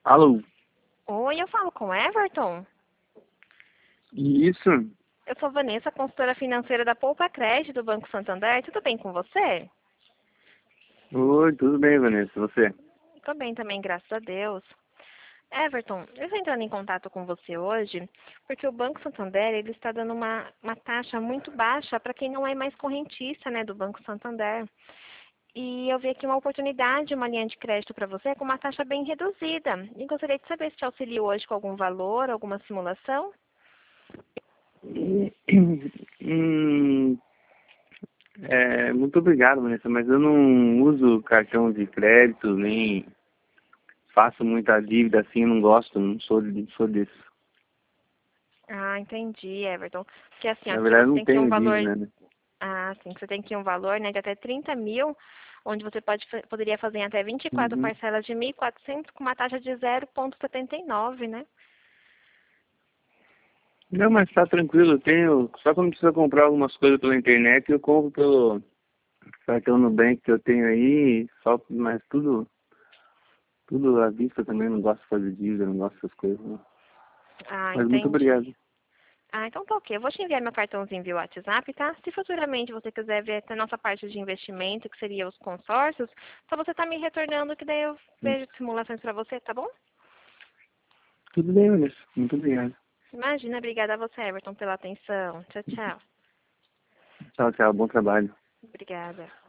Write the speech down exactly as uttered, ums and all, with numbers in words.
Alô? Oi, eu falo com Everton? Isso? Eu sou Vanessa, consultora financeira da Poupa Crédito do Banco Santander. Tudo bem com você? Oi, tudo bem, Vanessa? Você? Tô bem também, graças a Deus. Everton, eu estou entrando em contato com você hoje porque o Banco Santander ele está dando uma, uma taxa muito baixa para quem não é mais correntista, né, do Banco Santander. E eu vi aqui uma oportunidade, uma linha de crédito para você com uma taxa bem reduzida. E gostaria de saber se te auxilio hoje com algum valor, alguma simulação. Hum, é, muito obrigado, Vanessa, mas eu não uso cartão de crédito, nem faço muita dívida assim, não gosto, não sou, não sou disso. Ah, entendi, Everton. Porque assim, ó, Na aqui verdade, você não tem que um tenho valor. dívida, né? Ah, sim, você tem que um valor, né, de até trinta mil, onde você pode, fa- poderia fazer em até vinte e quatro Uhum. parcelas de mil e quatrocentos com uma taxa de zero vírgula setenta e nove, né? Não, mas tá tranquilo, eu tenho. Só quando precisa comprar algumas coisas pela internet, eu compro pelo cartão Nubank que eu tenho aí, só, mas tudo, tudo à vista também, não gosto de fazer dívida, não gosto dessas coisas, não. Ah, Mas muito entendi. obrigado. Ah, então tá ok. Eu vou te enviar meu cartãozinho via WhatsApp, tá? Se futuramente você quiser ver até a nossa parte de investimento, que seria os consórcios, só você tá me retornando que daí eu vejo simulações pra você, tá bom? Tudo bem, Vanessa. Muito obrigado. Imagina, obrigada a você, Everton, pela atenção. Tchau, tchau. Tchau, tchau. Bom trabalho. Obrigada.